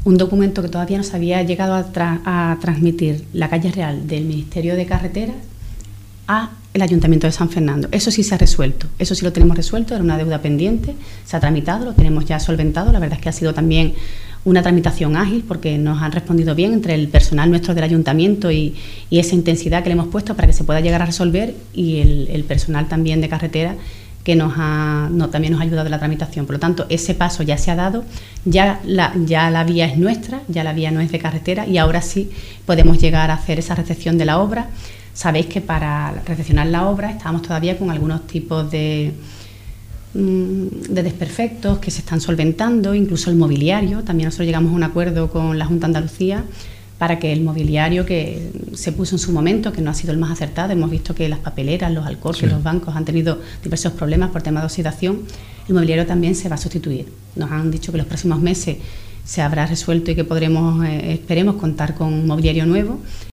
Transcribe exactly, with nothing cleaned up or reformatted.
un documento que todavía no se había llegado a, tra a transmitir la calle real del Ministerio de Carreteras a el Ayuntamiento de San Fernando. Eso sí se ha resuelto, eso sí lo tenemos resuelto, era una deuda pendiente, se ha tramitado, lo tenemos ya solventado. La verdad es que ha sido también una tramitación ágil porque nos han respondido bien entre el personal nuestro del Ayuntamiento y, y esa intensidad que le hemos puesto para que se pueda llegar a resolver, y el, el personal también de carretera que nos ha, no, también nos ha ayudado en la tramitación. Por lo tanto, ese paso ya se ha dado, ya la, ya la vía es nuestra, ya la vía no es de carretera, y ahora sí podemos llegar a hacer esa recepción de la obra. Sabéis que para recepcionar la obra estábamos todavía con algunos tipos de, de desperfectos que se están solventando, incluso el mobiliario. También nosotros llegamos a un acuerdo con la Junta de Andalucía para que el mobiliario que se puso en su momento, que no ha sido el más acertado, hemos visto que las papeleras, los alcorques, sí, los bancos han tenido diversos problemas por tema de oxidación, el mobiliario también se va a sustituir. Nos han dicho que en los próximos meses se habrá resuelto y que podremos, eh, esperemos, contar con un mobiliario nuevo.